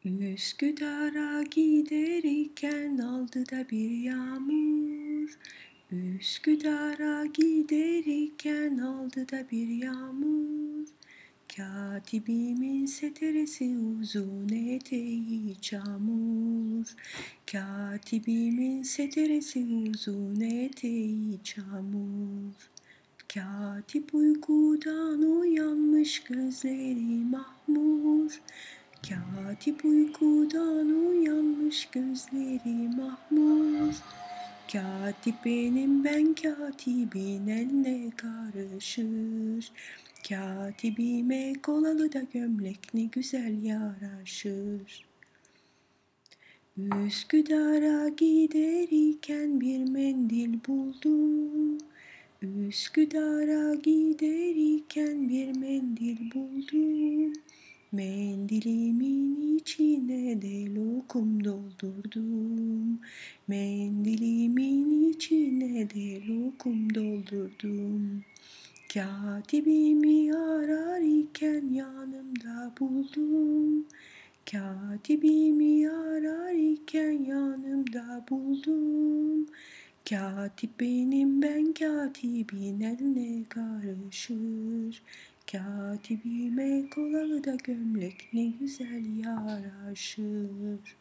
Üsküdar'a giderken aldı da bir yağmur. Üsküdar'a giderken aldı da bir yağmur. Katibimin seteresi uzun eteği çamur. Katibimin seteresi uzun eteği çamur. Katip uykudan uyanmış gözleri mahmur. Katip uykudan uyanmış gözleri mahmur. Katip benim ben katibin eline karışır. Katibime kolalı da gömlek ne güzel yaraşır. Üsküdar'a giderken bir mendil buldum. Üsküdar'a giderken bir mendil buldum. Mendilimin içine de lokum doldurdum. Mendilimin içine de lokum doldurdum. Katibimi arar iken yanımda buldum. Katibimi arar iken yanımda buldum. Katip benim ben katibin eline karışır. Katibime kolalı da gömlek ne güzel yaraşır.